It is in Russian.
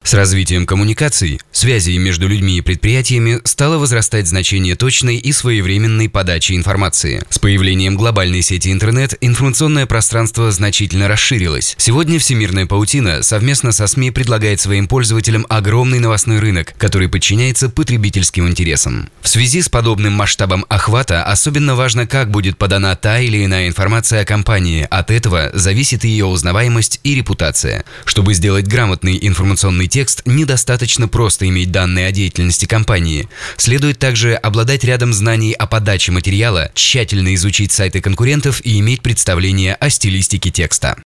С развитием коммуникаций, связей между людьми и предприятиями стало возрастать значение точной и своевременной подачи информации. С появлением глобальной сети интернет информационное пространство значительно расширилось. Сегодня всемирная паутина совместно со СМИ предлагает своим пользователям огромный новостной рынок, который подчиняется потребительским интересам. В связи с подобным масштабом охвата особенно важно, как будет подана та или иная информация о компании. От этого зависит ее узнаваемость и репутация. Чтобы сделать грамотный информационный текст, недостаточно просто иметь данные о деятельности компании. Следует также обладать рядом знаний о подаче материала, тщательно изучить сайты конкурентов и иметь представление о стилистике текста.